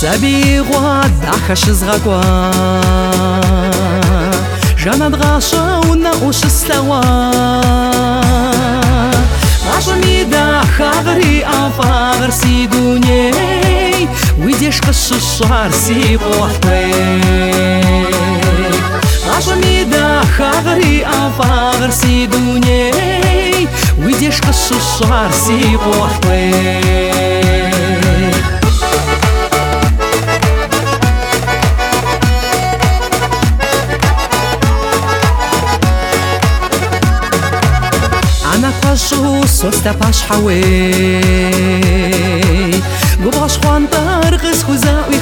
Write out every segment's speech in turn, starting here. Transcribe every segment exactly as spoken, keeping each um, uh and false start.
سبي غواد أخش زغقوا جانا دغاشا ونقوش استوى غاشمي دا خاغري أفاغر سيدوني ويديش قش الشهر سيقو حطي غاشمي دا خاغري أفاغر سيدوني ويديش قش الشهر سيقو حطي شو سوستا باش حوي قباش خوان ترغس خوزاوي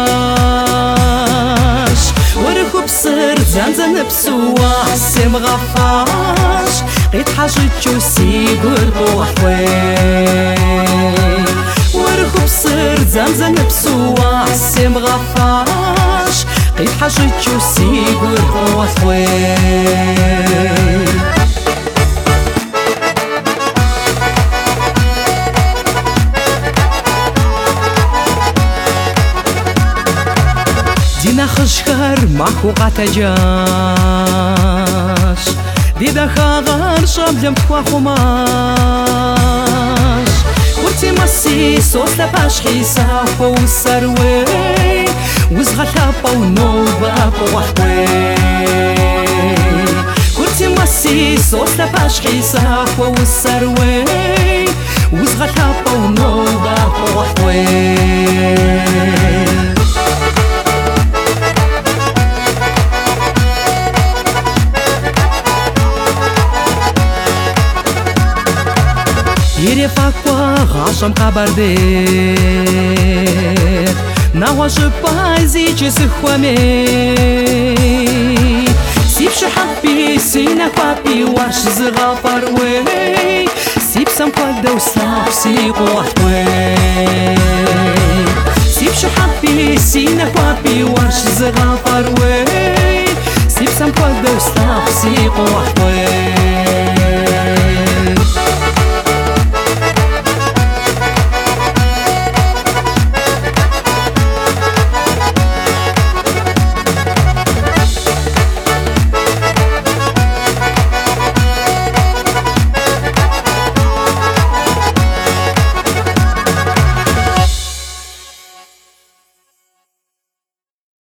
خاش وركو بصر زنزن بسوا سيم غفاش قيت حاجتشو سيقول بوحوي وركو بصر زنزن بسوا سيم غفاش قيت حاجتشو سيقول بوحوي دينا خشكر ماكو قاتجاش ديدا خاغر شابلم بخوا خماش ورتي مسي صوص لباش حيسا وسروي وزغتا ونوبا بوحوي ورتي مسي صوص لباش حيسا وسروي وزغتا ونوبا بوحوي يري فاكوا غاشم كابردير ناواش بايزي جسخوامي سيب شحبي سينا بابي واش زغافر وي سيب سمكوا دوسلاف سيقو وحوي سيب شحبي سينا بابي واش زغافر وي سيب سمكوا دوسلاف سيقو وحوي